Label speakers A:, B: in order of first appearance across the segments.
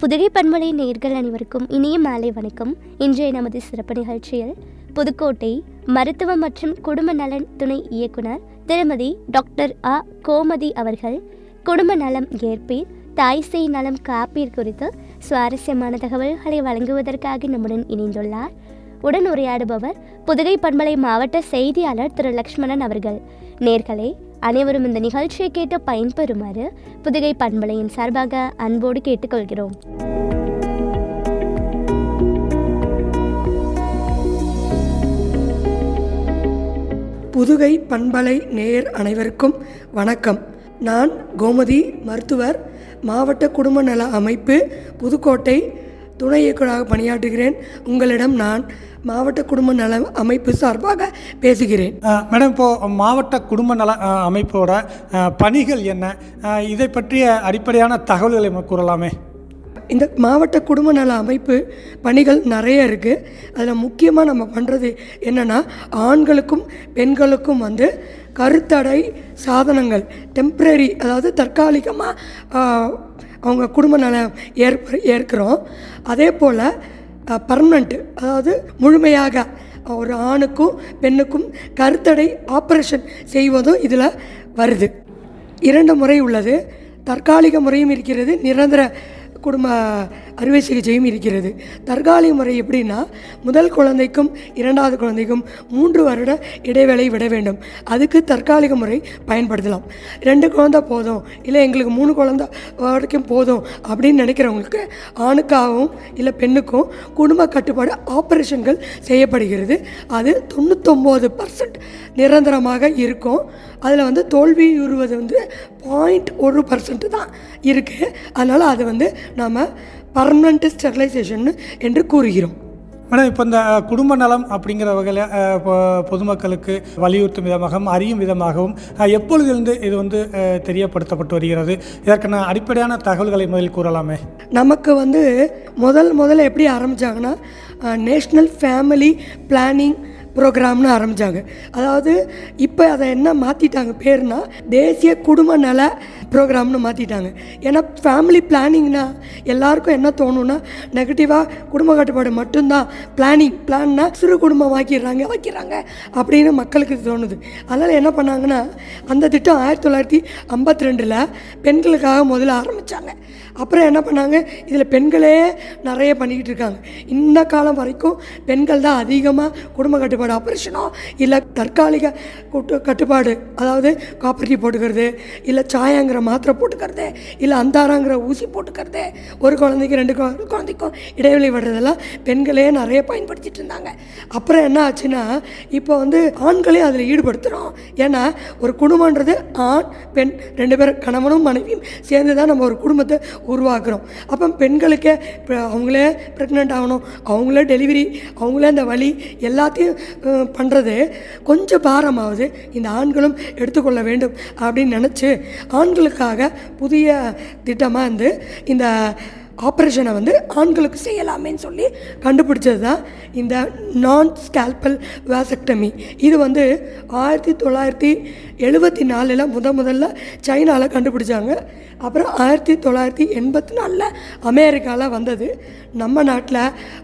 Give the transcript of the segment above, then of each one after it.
A: புதுகை பண்பலை நேயர்கள் அனைவருக்கும் இனிய மாலை வணக்கம். இன்றைய நமது சிறப்பு நிகழ்ச்சியில் புதுக்கோட்டை மருத்துவ மற்றும் குடும்ப நலன் துணை இயக்குனர் திருமதி டாக்டர் அ. கோமதி அவர்கள் குடும்ப நலம் ஏற்பீர் தாய் சேய் நலம் காப்பீர் குறித்து சுவாரஸ்யமான தகவல்களை வழங்குவதற்காக நம்முடன் இணைந்துள்ளார். உடன் உரையாடுபவர் புதுகை பண்பலை மாவட்ட செய்தியாளர் திரு லக்ஷ்மணன் அவர்கள். நேர்களே, அனைவரும் இந்த நிகழ்ச்சியை கேட்டு பயன்பெறுமாறு புதுகை பண்பலையின் சார்பாக அன்போடு கேட்டுக்கொள்கிறோம்.
B: புதுகை பண்பலை நேயர் அனைவருக்கும் வணக்கம். நான் கோமதி, மருத்துவர், மாவட்ட குடும்ப நல அமைப்பு புதுக்கோட்டை துணை இயக்குநராக பணியாற்றுகிறேன். உங்களிடம் நான் மாவட்ட குடும்ப நல அமைப்பு சார்பாக பேசுகிறேன்.
C: மேடம், இப்போது மாவட்ட குடும்ப நல அமைப்போட பணிகள் என்ன, இதை பற்றிய அடிப்படையான தகவல்களை கூறலாமே.
B: இந்த மாவட்ட குடும்ப நல அமைப்பு பணிகள் நிறைய இருக்குது. அதில் முக்கியமாக நம்ம பண்ணுறது என்னென்னா, ஆண்களுக்கும் பெண்களுக்கும் கருத்தடை சாதனங்கள் டெம்ப்ரரி, அதாவது தற்காலிகமாக அவங்க குடும்ப நலம் ஏற்கிறோம். அதே போல் பர்மனண்ட்டு, அதாவது முழுமையாக ஒரு ஆணுக்கும் பெண்ணுக்கும் கருத்தடை ஆப்ரேஷன் செய்வதும் இதில் வருது. 2 முறை உள்ளது. தற்காலிக முறையும் இருக்கிறது, நிரந்தர குடும்ப அறுவை சிகிச்சையும் இருக்கிறது. தற்காலிக முறை எப்படின்னா, முதல் குழந்தைக்கும் 2வது குழந்தைக்கும் 3 வருட இடைவேளை விட வேண்டும். அதுக்கு தற்காலிக முறை பயன்படுத்தலாம். 2 குழந்தை போதும், இல்லை எங்களுக்கு 3 குழந்தை வரைக்கும் போதும் அப்படின்னு நினைக்கிறவங்களுக்கு ஆணுக்காகவும் இல்லை பெண்ணுக்கும் குடும்ப கட்டுப்பாடு ஆப்ரேஷன்கள் செய்யப்படுகிறது. அது 99% நிரந்தரமாக இருக்கும். அதில் தோல்வியுறுவது 0.1% தான் இருக்குது. அதனால் அது நாம் பர்மனண்ட் ஸ்டெரிலைசேஷன் என்று கூறுகிறோம்.
C: மேடம், இப்போ இந்த குடும்ப நலம் அப்படிங்கிற வகையில் பொதுமக்களுக்கு வலியுறுத்தும் விதமாகவும் அறியும் விதமாகவும் எப்பொழுதிலிருந்து இது தெரியப்படுத்தப்பட்டு வருகிறது? இதற்கான அடிப்படையான தகவல்களை முதலில் கூறலாமே.
B: நமக்கு முதல்ல எப்படி ஆரம்பித்தாங்கன்னா, நேஷ்னல் ஃபேமிலி பிளானிங் ப்ரோக்ராம்னு ஆரம்பித்தாங்க. அதாவது இப்போ அதை என்ன மாற்றிட்டாங்க பேர்னா, தேசிய குடும்ப நல ப்ரோக்ராம்னு மாற்றிட்டாங்க. ஏன்னா ஃபேமிலி பிளானிங்னா எல்லாருக்கும் என்ன தோணுன்னா, நெகட்டிவாக குடும்ப கட்டுப்பாடு மட்டும்தான் பிளான்னா சிறு குடும்பம் வைக்கிறாங்க அப்படின்னு மக்களுக்கு தோணுது. அதனால் என்ன பண்ணாங்கன்னா, அந்த திட்டம் 1952 பெண்களுக்காக முதல்ல ஆரம்பித்தாங்க. அப்புறம் என்ன பண்ணாங்க, இதில் பெண்களே நிறைய பண்ணிக்கிட்டு இருக்காங்க. இந்த காலம் வரைக்கும் பெண்கள் தான் அதிகமாக குடும்ப கட்டுப்பாடு ஆப்ரேஷனோ இல்லை தற்காலிக கட்டுப்பாடு, அதாவது காப்பர்ட்டி போட்டுக்கிறது, இல்லை சாயாங்கிற மாத்திரை போட்டுக்கிறது, இல்லை அந்தாராங்கிற ஊசி போட்டுக்கிறது, ஒரு குழந்தைக்கு 2 குழந்தைக்கும் இடைவெளி விடுறதெல்லாம் பெண்களே நிறைய பயன்படுத்திட்டு இருந்தாங்க. அப்புறம் என்ன ஆச்சுன்னா, இப்போ ஆண்களையும் அதில் ஈடுபடுத்துகிறோம். ஏன்னா ஒரு குடும்பன்றது ஆண் பெண் 2 பேரும் கணவனும் மனைவியும் சேர்ந்து தான் நம்ம ஒரு குடும்பத்தை உருவாக்குறோம். அப்போ பெண்களுக்கே அவங்களே ப்ரெக்னென்ட் ஆகணும், அவங்களே டெலிவரி, அவங்களே அந்த வலி எல்லாத்தையும் பண்ணுறது கொஞ்சம் பாரமாவது இந்த ஆண்களும் எடுத்துக்கொள்ள வேண்டும் அப்படின்னு நினச்சி ஆண்களுக்காக புதிய திட்டமாக இந்த ஆப்ரேஷனை ஆண்களுக்கு செய்யலாமேன்னு சொல்லி கண்டுபிடிச்சது தான் இந்த நான் ஸ்கேல்பல் வாசெக்டமி. இது 1974 முதல்ல சைனாவில் கண்டுபிடிச்சாங்க. அப்புறம் 1984 அமெரிக்காவில் வந்தது. நம்ம நாட்டில்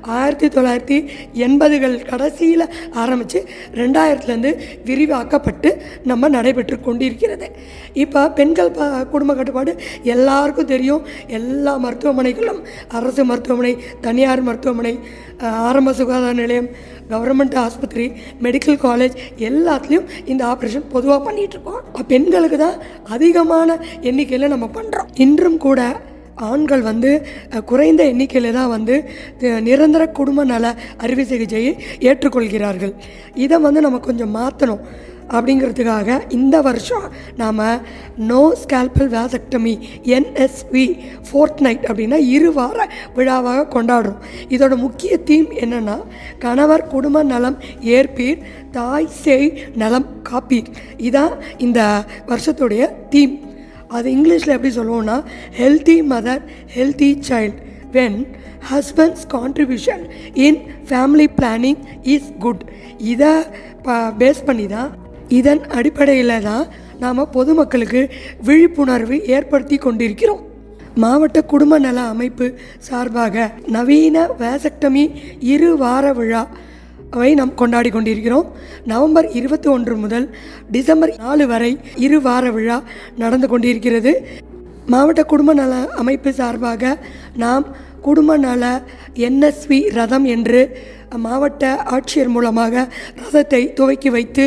B: 1980கள் கடைசியில் ஆரம்பித்து 2000 விரிவாக்கப்பட்டு நம்ம நடைபெற்று கொண்டிருக்கிறது. இப்போ பெண்கள் குடும்ப கட்டுப்பாடு எல்லாருக்கும் தெரியும். எல்லா மருத்துவமனைகளும், அரசு மருத்துவமனை, தனியார் மருத்துவமனை, ஆரம்ப சுகாதார நிலையம், கவர்மெண்ட் ஆஸ்பத்திரி, மெடிக்கல் காலேஜ் எல்லாத்துலேயும் இந்த ஆப்ரேஷன் பொதுவாக பண்ணிகிட்ருக்கோம். பெண்களுக்கு தான் அதிகமான எண்ணிக்கையில் நம்ம பண்ணுறோம். இன்றும் கூட ஆண்கள் குறைந்த எண்ணிக்கையில் தான் நிரந்தர குடும்ப நல அறுவை சிகிச்சையை ஏற்றுக்கொள்கிறார்கள். இதை நம்ம கொஞ்சம் மாற்றணும். அப்படிங்கிறதுக்காக இந்த வருஷம் நாம் no scalpel vasectomy NSV fortnight அப்படின்னா 2 வார விழாவாக கொண்டாடுறோம். இதோட முக்கிய தீம் என்னென்னா, கணவர் குடும்ப நலம் ஏற்பீர் தாய் சேய் நலம் காப்பீர். இதான் இந்த வருஷத்துடைய தீம். அது இங்கிலீஷில் எப்படி சொல்லுவோன்னா, healthy mother healthy child when husband's contribution in family planning is good. இதை பேஸ் பண்ணி தான், இதன் அடிப்படையில் தான் நாம் பொதுமக்களுக்கு விழிப்புணர்வு ஏற்படுத்தி கொண்டிருக்கிறோம். மாவட்ட குடும்ப நல அமைப்பு சார்பாக நவீன வேசக்டமி 2 வார விழாவை நாம் கொண்டாடி கொண்டிருக்கிறோம். நவம்பர் 21 முதல் டிசம்பர் 4 வரை 2 வார விழா நடந்து கொண்டிருக்கிறது. மாவட்ட குடும்ப நல அமைப்பு சார்பாக நாம் குடும்ப நல NSV ரதம் என்று மாவட்ட ஆட்சியர் மூலமாக ரதத்தை துவக்கி வைத்து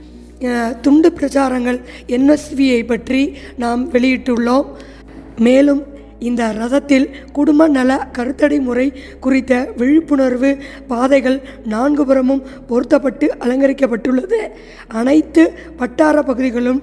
B: துண்டு பிரச்சாரங்கள் NSVயை பற்றி நாம் வெளியிட்டுள்ளோம். மேலும் இந்த ரதத்தில் குடும்ப நல கருத்தடை முறை குறித்த விழிப்புணர்வு பாதைகள் 4 புறமும் பொருத்தப்பட்டு அலங்கரிக்கப்பட்டுள்ளது. அனைத்து வட்டார பகுதிகளும்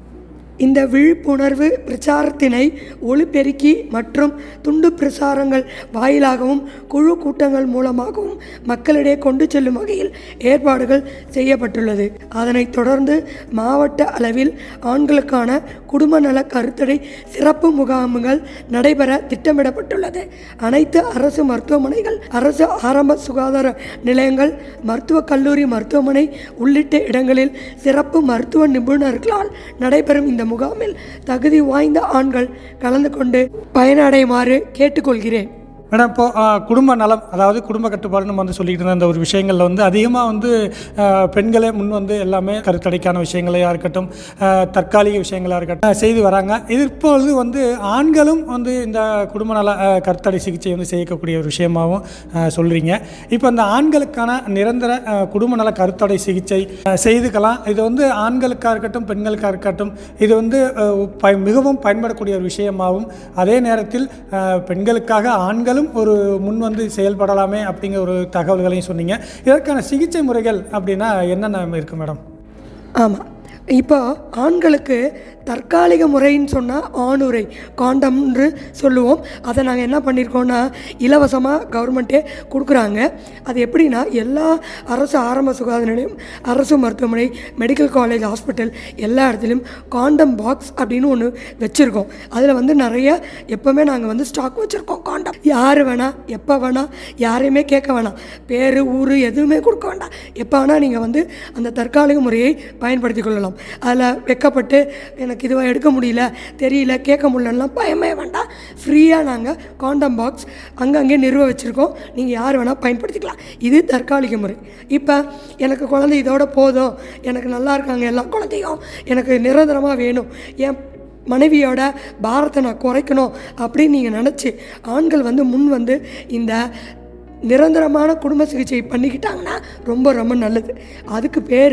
B: இந்த விழிப்புணர்வு பிரச்சாரத்தினை ஒலிபெருக்கி மற்றும் துண்டு பிரசாரங்கள் வாயிலாகவும் குழு கூட்டங்கள் மூலமாகவும் மக்களிடையே கொண்டு செல்லும் வகையில் ஏற்பாடுகள் செய்யப்பட்டுள்ளது. அதனைத் தொடர்ந்து மாவட்ட அளவில் ஆண்களுக்கான குடும்ப நல கருத்தடை சிறப்பு முகாம்கள் நடைபெற திட்டமிடப்பட்டுள்ளது. அனைத்து அரசு மருத்துவமனைகள், அரசு ஆரம்ப சுகாதார நிலையங்கள், மருத்துவக் கல்லூரி, மருத்துவமனை உள்ளிட்ட இடங்களில் சிறப்பு மருத்துவ நிபுணர்களால் நடைபெறும் இந்த முகாமில் தகுதி வாய்ந்த ஆண்கள் கலந்து கொண்டு பயனடையுமாறு கேட்டுக்கொள்கிறேன்.
C: மேடம், இப்போது குடும்ப நலம், அதாவது குடும்ப கட்டுப்பாடு நம்ம சொல்லிக்கிட்டு இருந்த அந்த ஒரு விஷயங்களில் அதிகமாக பெண்களே முன் எல்லாமே கருத்தடைக்கான விஷயங்களையாக இருக்கட்டும், தற்காலிக விஷயங்களாக இருக்கட்டும் செய்து வராங்க. இது இப்பொழுது ஆண்களும் இந்த குடும்ப நல கருத்தடை சிகிச்சை செய்யக்கூடிய ஒரு விஷயமாகவும் சொல்கிறீங்க. இப்போ அந்த ஆண்களுக்கான நிரந்தர குடும்ப நல கருத்தடை சிகிச்சை செய்துக்கலாம். இது ஆண்களுக்காக இருக்கட்டும் பெண்களுக்காக இருக்கட்டும் இது மிகவும் பயன்படக்கூடிய ஒரு விஷயமாகவும், அதே நேரத்தில் பெண்களுக்காக ஆண்கள் ஒரு முன் செயல்படலாமே அப்படிங்கிற ஒரு தகவல்களையும் சொன்னீங்க. இதற்கான சிகிச்சை முறைகள் அப்படின்னா என்னென்ன இருக்கு மேடம்?
B: ஆமாம், இப்போ ஆண்களுக்கு தற்காலிக முறைன்னு சொன்னால் ஆணுரை காண்டம்ன்று சொல்லுவோம். அதை நாங்கள் என்ன பண்ணியிருக்கோன்னா இலவசமாக கவர்மெண்ட்டே கொடுக்குறாங்க. அது எப்படின்னா எல்லா அரசு ஆரம்ப சுகாதார நிலையம், அரசு மருத்துவமனை, மெடிக்கல் காலேஜ், ஹாஸ்பிட்டல் எல்லா இடத்துலையும் காண்டம் பாக்ஸ் அப்படின்னு ஒன்று வச்சுருக்கோம். அதில் நிறைய எப்போவுமே நாங்கள் ஸ்டாக் வச்சுருக்கோம். காண்டம் யார் வேணால் எப்போ வேணால் யாரையுமே கேட்க வேணாம், பேர் ஊர் எதுவுமே கொடுக்க வேண்டாம். எப்போ வேணால் நீங்கள் அந்த தற்காலிக முறையை பயன்படுத்தி கொள்ளலாம். அதில் வைக்கப்பட்டு எனக்கு இதுவாக எடுக்க முடியல, தெரியல, கேட்க முடியலலாம் பயமே வேண்டாம். ஃப்ரீயாக நாங்கள் காண்டம் பாக்ஸ் அங்கங்கே நிறுவ வச்சுருக்கோம். நீங்கள் யார் வேணால் பயன்படுத்திக்கலாம். இது தற்காலிக முறை. இப்போ எனக்கு குழந்தை இதோட போதும், எனக்கு நல்லா இருக்காங்க எல்லா குழந்தையும், எனக்கு நிரந்தரமாக வேணும், என் மனைவியோட பாரத்தை நான் குறைக்கணும் அப்படின்னு நீங்கள் நினச்சி ஆண்கள் முன் இந்த நிரந்தரமான குடும்ப சிகிச்சை பண்ணிக்கிட்டாங்கன்னா ரொம்ப ரொம்ப நல்லது. அதுக்கு பேர்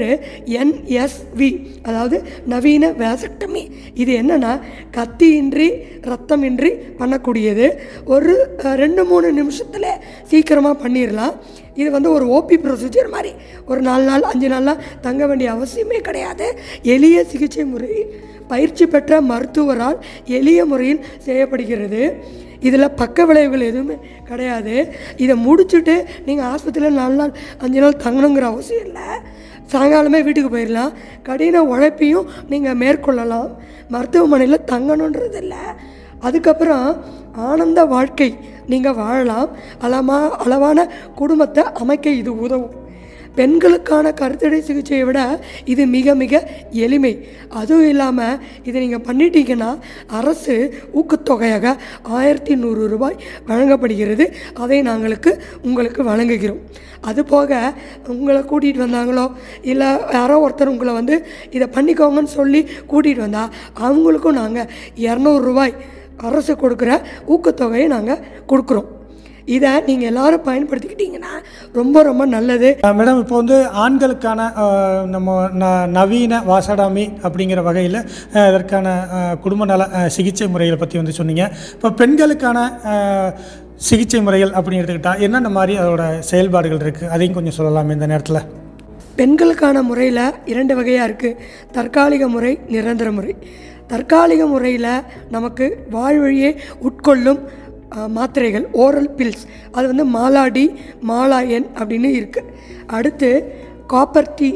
B: NSV, அதாவது நவீன வேசக்டமி. இது என்னென்னா கத்தியின்றி ரத்தமின்றி பண்ணக்கூடியது. ஒரு 2-3 நிமிஷத்தில் சீக்கிரமாக பண்ணிடலாம். இது ஒரு ஓபி ப்ரொசீஜர் மாதிரி. ஒரு 4 நாள் 5 நாள்லாம் தங்க வேண்டிய அவசியமே கிடையாது. எளிய சிகிச்சை முறை பயிற்சி பெற்ற மருத்துவரால் எளிய முறையில் செய்யப்படுகிறது. இதில் பக்க விளைவுகள் எதுவுமே கிடையாது. இதை முடிச்சுட்டு நீங்கள் ஆஸ்பத்திரியில் 4 நாள் 5 நாள் தங்கணுங்கிற அவசியம் இல்லை. சாயங்காலமே வீட்டுக்கு போயிடலாம். கடின உழைப்பையும் நீங்கள் மேற்கொள்ளலாம். மருத்துவமனையில் தங்கணுன்றது இல்லை. அதுக்கப்புறம் ஆனந்த வாழ்க்கை நீங்கள் வாழலாம். அளவான குடும்பத்தை அமைக்க இது உதவும். பெண்களுக்கான கருத்தடை சிகிச்சையை விட இது மிக மிக எளிமை. அதுவும் இல்லாமல் இதை நீங்கள் பண்ணிட்டீங்கன்னா அரசு ஊக்கத்தொகையாக 1100 ரூபாய் வழங்கப்படுகிறது. அதை உங்களுக்கு வழங்குகிறோம். அதுபோக உங்களை கூட்டிகிட்டு வந்தாங்களோ இல்லை யாரோ ஒருத்தர் உங்களை இதை பண்ணிக்கோங்கன்னு சொல்லி கூட்டிகிட்டு வந்தால் அவங்களுக்கும் நாங்கள் 200 ரூபாய் அரசு கொடுக்குற ஊக்கத்தொகையை நாங்கள் கொடுக்குறோம். இதை நீங்கள் எல்லோரும் பயன்படுத்திக்கிட்டிங்கன்னா ரொம்ப ரொம்ப நல்லது.
C: மேடம், இப்போ ஆண்களுக்கான நம்ம நவீன வாசடாமி அப்படிங்கிற வகையில் இதற்கான குடும்ப நல சிகிச்சை முறைகளை பற்றி சொன்னீங்க. இப்போ பெண்களுக்கான சிகிச்சை முறைகள் அப்படின்னு எடுத்துக்கிட்டால் என்னென்ன மாதிரி அதோட செயல்பாடுகள் இருக்குது, அதையும் கொஞ்சம் சொல்லலாம் இந்த நேரத்தில்.
B: பெண்களுக்கான முறையில் 2 வகையாக இருக்குது. தற்காலிக முறை, நிரந்தர முறை. தற்காலிக முறையில் நமக்கு வாழ்வழியே உட்கொள்ளும் மாத்திரைகள், ஓரல் பில்ஸ், அது மாலாடி, மாலாயன் அப்படின்னு இருக்குது. அடுத்து copper tea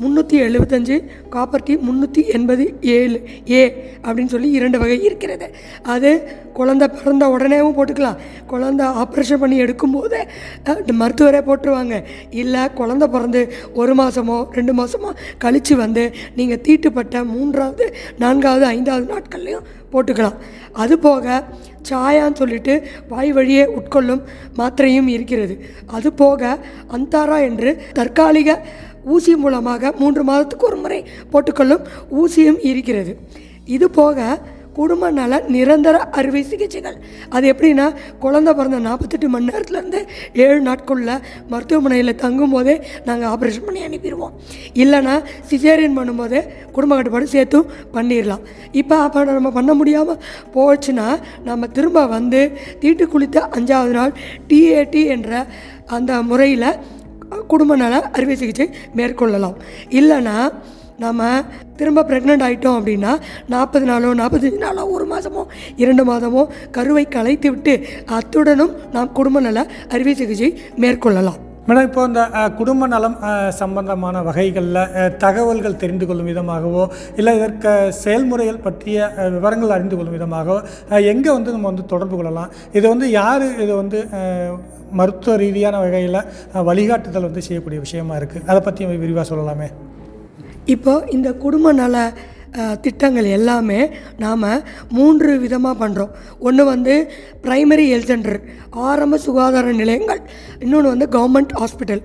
B: 375, copper tea 387A அப்படின்னு சொல்லி 2 வகை இருக்கிறது. அது குழந்தை பிறந்த உடனேவும் போட்டுக்கலாம், குழந்தை ஆப்ரேஷன் பண்ணி எடுக்கும்போது மருத்துவரே போட்டுருவாங்க. இல்லை குழந்தை பிறந்து 1 மாதமோ 2 மாதமோ கழித்து நீங்கள் தீட்டுப்பட்ட 3வது 4வது 5வது நாட்கள்லையும் போட்டுக்கலாம். அதுபோக சாயான்னு சொல்லிட்டு வாய் வழியே உட்கொள்ளும் மாத்திரையும் இருக்கிறது. அதுபோக அந்தாரா என்று தற்காலிக ஊசி மூலமாக 3 மாதத்துக்கு ஒரு முறை போட்டுக்கொள்ளும் ஊசியும் இருக்கிறது. இது போக குடும்ப நல நிரந்தர அறுவை சிகிச்சைகள். அது எப்படின்னா, குழந்தை பிறந்த 48 மணி நேரத்துலேருந்து 7 நாட்குள்ள மருத்துவமனையில் தங்கும் போதே நாங்கள் ஆப்ரேஷன் பண்ணி அனுப்பிடுவோம். இல்லைனா சிசேரியன் பண்ணும்போதே குடும்ப கட்டுப்பாடு சேர்த்தும் பண்ணிடலாம். அப்போ நம்ம பண்ண முடியாமல் போச்சுன்னா நம்ம திரும்ப வந்து தீட்டு குளித்த 5வது நாள் TAT என்ற அந்த முறையில் குடும்ப நல அறுவை சிகிச்சை மேற்கொள்ளலாம். இல்லைனா நம்ம திரும்ப ப்ரெக்னென்ட் ஆகிட்டோம் அப்படின்னா 40 நாளோ 45 நாளோ 1 மாதமோ 2 மாதமோ கருவை கலைத்து விட்டு அத்துடனும் நாம் குடும்ப நல அறுவை சிகிச்சை மேற்கொள்ளலாம்.
C: மேடம், இப்போ இந்த குடும்ப நலம் சம்பந்தமான வகைகளில் தகவல்கள் தெரிந்து கொள்ளும் விதமாகவோ இல்லை இதற்கு செயல்முறைகள் பற்றிய விவரங்கள் அறிந்து கொள்ளும் விதமாகவோ எங்கே வந்து நம்ம வந்து தொடர்பு கொள்ளலாம்? இது வந்து யார் இது வந்து மருத்துவ ரீதியான வகையில் வழிகாட்டுதல் வந்து செய்யக்கூடிய விஷயமா இருக்குது, அதை பற்றி விரிவாக சொல்லலாமே.
B: இப்போது இந்த குடும்ப நல திட்டங்கள் எல்லாமே நாம் 3 விதமாக பண்ணுறோம். ஒன்று வந்து பிரைமரி ஹெல்த் சென்டர், ஆரம்ப சுகாதார நிலையங்கள். இன்னொன்று வந்து கவர்மெண்ட் ஹாஸ்பிட்டல்,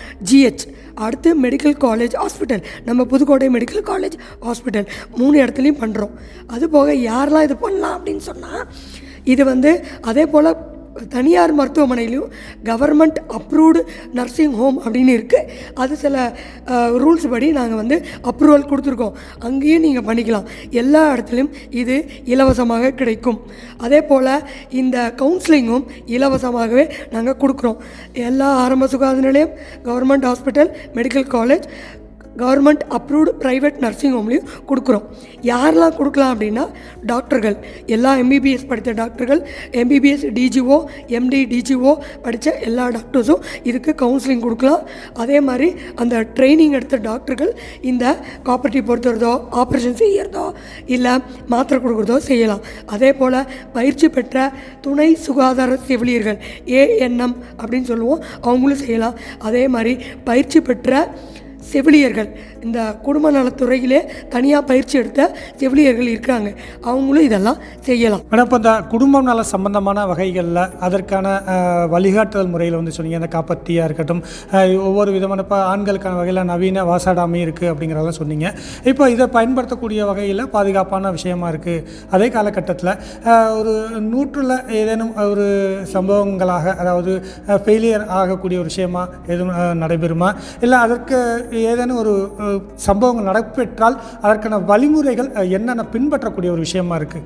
B: GH. அடுத்து மெடிக்கல் காலேஜ் ஹாஸ்பிட்டல், நம்ம புதுக்கோட்டை மெடிக்கல் காலேஜ் ஹாஸ்பிட்டல். 3 இடத்துலையும் பண்ணுறோம். அதுபோக யாரெல்லாம் இது பண்ணலாம் அப்படின்னு சொன்னால், இது வந்து அதே போல் தனியார் மருத்துவமனையிலையும் கவர்மெண்ட் அப்ரூவ்டு நர்சிங் ஹோம் அப்படின்னு இருக்குது. அது சில ரூல்ஸ் படி நாங்கள் வந்து அப்ரூவல் கொடுத்துருக்கோம். அங்கேயும் நீங்கள் பண்ணிக்கலாம். எல்லா இடத்துலையும் இது இலவசமாக கிடைக்கும். அதே போல் இந்த கவுன்சிலிங்கும் இலவசமாகவே நாங்கள் கொடுக்குறோம். எல்லா ஆரம்ப சுகாதார நிலையம், government hospital, medical college, government approved private nursing ஹோம்லேயும் கொடுக்குறோம். யாரெல்லாம் கொடுக்கலாம் அப்படின்னா, டாக்டர்கள், எல்லா MBBS படித்த டாக்டர்கள், MBBS DGO, MD DGO படித்த எல்லா டாக்டர்ஸும் இதுக்கு கவுன்சிலிங் கொடுக்கலாம். அதே மாதிரி அந்த ட்ரைனிங் எடுத்த டாக்டர்கள் இந்த காப்பர்ட்டி பொறுத்துறதோ, ஆப்ரேஷன் செய்கிறதோ, இல்லை மாத்திரை கொடுக்குறதோ செய்யலாம். அதே போல் பயிற்சி பெற்ற துணை சுகாதார செவிலியர்கள், ANM அப்படின்னு சொல்லுவோம், அவங்களும் செய்யலாம். அதே மாதிரி பயிற்சி பெற்ற செவிலியர்கள், இந்த குடும்ப நலத்துறையிலே தனியாக பயிற்சி எடுத்த செவிலியர்கள் இருக்காங்க, அவங்களும் இதெல்லாம் செய்யலாம்.
C: ஆனால் இப்போ இந்த குடும்பம் நல சம்பந்தமான வகைகளில் அதற்கான வழிகாட்டுதல் முறையில் வந்து சொன்னீங்க. அந்த காப்பர்ட்டியாக இருக்கட்டும், ஒவ்வொரு விதமான இப்போ ஆண்களுக்கான வகையில் நவீன வாசாடாமி இருக்குது அப்படிங்கிறதெல்லாம் சொன்னீங்க. இப்போ இதை பயன்படுத்தக்கூடிய வகையில் பாதுகாப்பான விஷயமா இருக்குது. அதே காலகட்டத்தில் ஒரு 100ல் ஏதேனும் ஒரு சம்பவங்களாக, அதாவது ஃபெயிலியர் ஆகக்கூடிய ஒரு விஷயமா எதுவும் நடைபெறுமா, இல்லை அதற்கு ஏதேனும் ஒரு சம்பவங்கள் நடைபெற்றால் அதற்கான வழிமுறைகள் என்னென்ன பின்பற்றக்கூடிய ஒரு விஷயமா இருக்குது?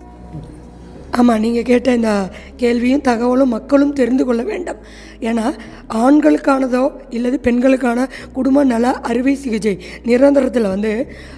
B: ஆமாம், நீங்கள் கேட்ட இந்த கேள்வியும் தகவலும் மக்களும் தெரிந்து கொள்ள வேண்டும். ஏன்னா ஆண்களுக்கானதோ இல்லது பெண்களுக்கான குடும்ப நல அறுவை சிகிச்சை நிரந்தரத்தில் வந்து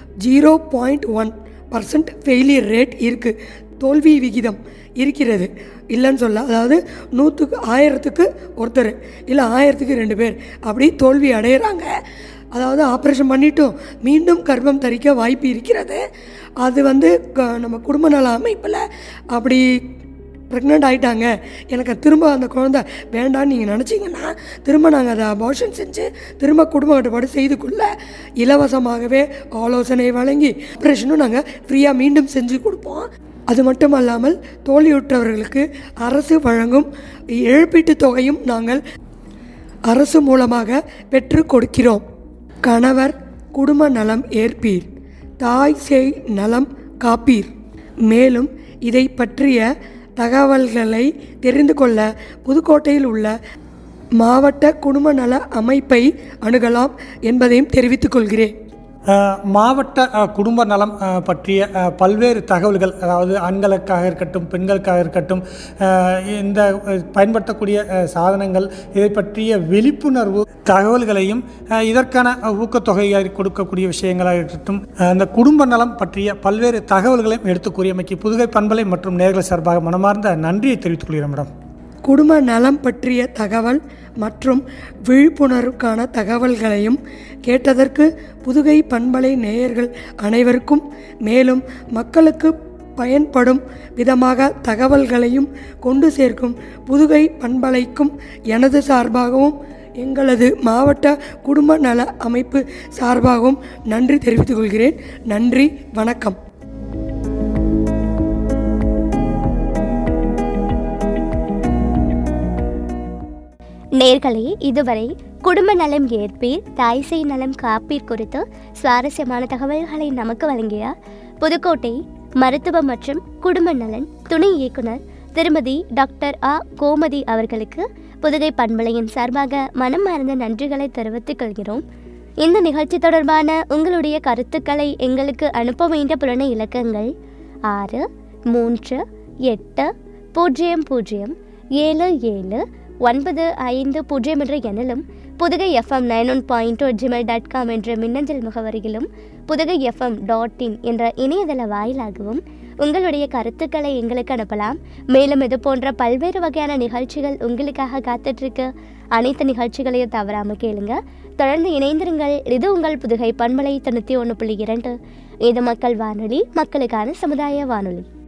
B: 0.1% ஃபெயிலியர் ரேட் இருக்குது, தோல்வி விகிதம் இருக்கிறது. இல்லைன்னு சொல்ல, அதாவது 100க்கு 1000க்கு ஒருத்தர் இல்லை 1000க்கு 2 பேர் அப்படி தோல்வி அடைகிறாங்க. அதாவது ஆப்ரேஷன் பண்ணிட்டும் மீண்டும் கர்ப்பம் தரிக்க வாய்ப்பு இருக்கிறது. அது வந்து நம்ம குடும்ப நல அமைப்பில் அப்படி ப்ரெக்னென்ட் ஆகிட்டாங்க, எனக்கு திரும்ப அந்த குழந்தை வேண்டான்னு நீங்கள் நினச்சிங்கன்னா, திரும்ப நாங்கள் அதை அபார்ஷன் செஞ்சு திரும்ப குடும்ப கட்டுப்பாடு செய்து கொள்ள இலவசமாகவே ஆலோசனை வழங்கி ஆப்ரேஷனும் நாங்கள் ஃப்ரீயாக மீண்டும் செஞ்சு கொடுப்போம். அது மட்டும் அல்லாமல் தோல்வியுற்றவர்களுக்கு அரசு வழங்கும் இழப்பீட்டுத் தொகையும் நாங்கள் அரசு மூலமாக பெற்று கொடுக்கிறோம். கணவர் குடும்ப நலம் ஏற்பீர், தாய் சேய் நலம் காப்பீர். மேலும் இதை பற்றிய தகவல்களை தெரிந்து கொள்ள புதுக்கோட்டையில் உள்ள மாவட்ட குடும்ப நல அமைப்பை அணுகலாம் என்பதையும் தெரிவித்துக் கொள்கிறேன்.
C: மாவட்ட குடும்ப நலம் பற்றிய பல்வேறு தகவல்கள், அதாவது ஆண்களுக்காக இருக்கட்டும் பெண்களுக்காக இருக்கட்டும், இந்த பயன்படுத்தக்கூடிய சாதனங்கள், இதை பற்றிய விழிப்புணர்வு தகவல்களையும் இதற்கான ஊக்கத்தொகையை கொடுக்கக்கூடிய விஷயங்களாக இருக்கட்டும், அந்த குடும்ப நலம் பற்றிய பல்வேறு தகவல்களையும் எடுத்து கூறியமைக்கு புதுகை பண்பலை மற்றும் நேயர்கள் சார்பாக மனமார்ந்த நன்றியை தெரிவித்துக் கொள்கிறேன் மேடம்.
B: குடும்ப நலம் பற்றிய தகவல் மற்றும் விழிப்புணர்வுக்கான தகவல்களையும் கேட்டதற்கு புதுகை பண்பலை நேயர்கள் அனைவருக்கும், மேலும் மக்களுக்கு பயன்படும் விதமாக தகவல்களையும் கொண்டு சேர்க்கும் புதுகை பண்பலைக்கும் எனது சார்பாகவும் எங்களது மாவட்ட குடும்ப நல அமைப்பு சார்பாகவும் நன்றி தெரிவித்துக் கொள்கிறேன். நன்றி, வணக்கம்.
A: நேர்களே, இதுவரை குடும்ப நலம் ஏற்பீர் தாய் சேய் நலம் காப்பீர் குறித்து சுவாரஸ்யமான தகவல்களை நமக்கு வழங்கிய புதுக்கோட்டை மருத்துவ மற்றும் குடும்ப நலன் துணை இயக்குனர் திருமதி டாக்டர் ஆ கோமதி அவர்களுக்கு புதுகை பண்பலையின் சார்பாக மனமார்ந்த நன்றிகளை தெரிவித்துக் கொள்கிறோம். இந்த நிகழ்ச்சி தொடர்பான உங்களுடைய கருத்துக்களை எங்களுக்கு அனுப்ப வேண்டிய புலனை இலக்கங்கள் 6380077950 என்ற எண்ணிலும் புதுகை FM 91.2 என்ற மின்னஞ்சல் முகவரியிலும் புதுகை FM.in என்ற இணையதள வாயிலாகவும் உங்களுடைய கருத்துக்களை எங்களுக்கு அனுப்பலாம். மேலும் இது போன்ற பல்வேறு வகையான நிகழ்ச்சிகள் உங்களுக்காக காத்துட்ருக்கு. அனைத்து நிகழ்ச்சிகளையும் தவறாமல் கேளுங்க. தொடர்ந்து இணைந்திருங்கள். இது உங்கள் புதுகை பண்பலை 91.2. இது மக்கள் வானொலி, மக்களுக்கான சமுதாய வானொலி.